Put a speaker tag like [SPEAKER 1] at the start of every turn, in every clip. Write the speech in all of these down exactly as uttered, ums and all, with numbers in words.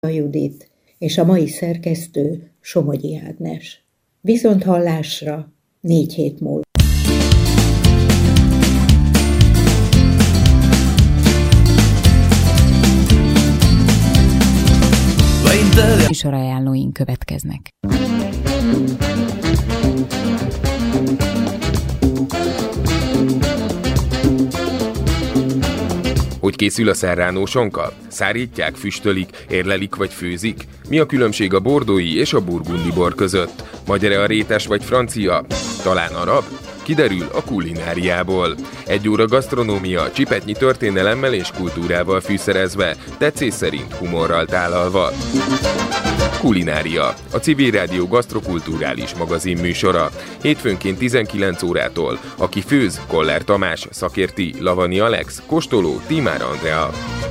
[SPEAKER 1] Judit és a mai szerkesztő Somogyi Ágnes. Viszont hallásra négy hét múlva.
[SPEAKER 2] Műsorajánlóink következnek.
[SPEAKER 3] Hogy készül a serrano sonka? Szárítják, füstölik, érlelik vagy főzik? Mi a különbség a bordói és a burgundi bor között? Magyar-e a rétes vagy francia? Talán arab? Kiderül a kulináriából. Egy óra gasztronómia, csipetnyi történelemmel és kultúrával fűszerezve, tetszés szerint humorral tálalva. Kulinária, a Civil Rádió gasztrokulturális magazin műsora. Hétfőnként tizenkilenc órától. Aki főz, Koller Tamás, szakérti, Lavani Alex, kóstoló, Tímár Andrea.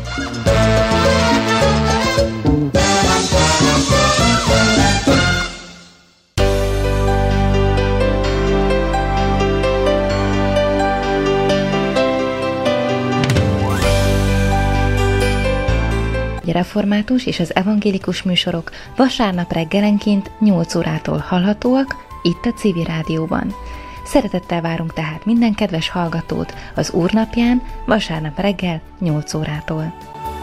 [SPEAKER 4] A református és az evangélikus műsorok vasárnap reggelenként nyolc órától hallhatóak itt a Civil Rádióban. Szeretettel várunk tehát minden kedves hallgatót az Úrnapján vasárnap reggel nyolc órától.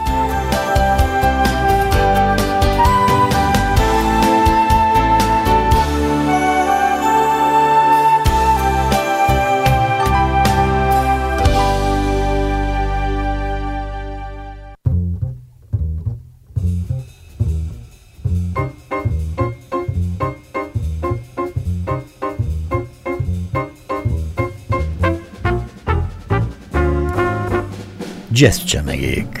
[SPEAKER 5] Jazz csemegék.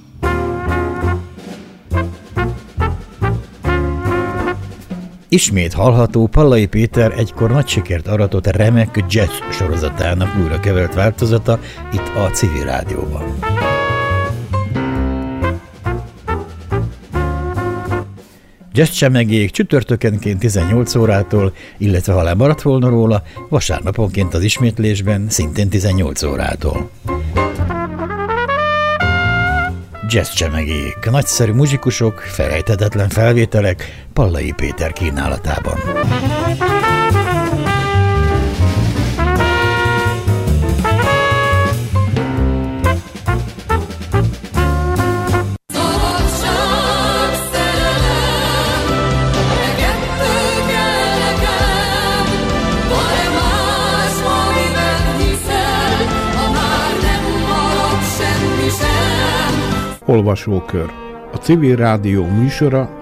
[SPEAKER 5] Ismét hallható Pallai Péter egykor nagy sikert aratott remek jazz sorozatának újra kevert változata itt a Civil Rádióban. Jazz csemegék csütörtökenként tizennyolc órától, illetve ha lemaradt volna róla, vasárnaponként az ismétlésben szintén tizennyolc órától. Jazz csemegék, nagyszerű muzsikusok, felejthetetlen felvételek Pallai Péter kínálatában.
[SPEAKER 6] Olvasókör. A Civil Rádió műsora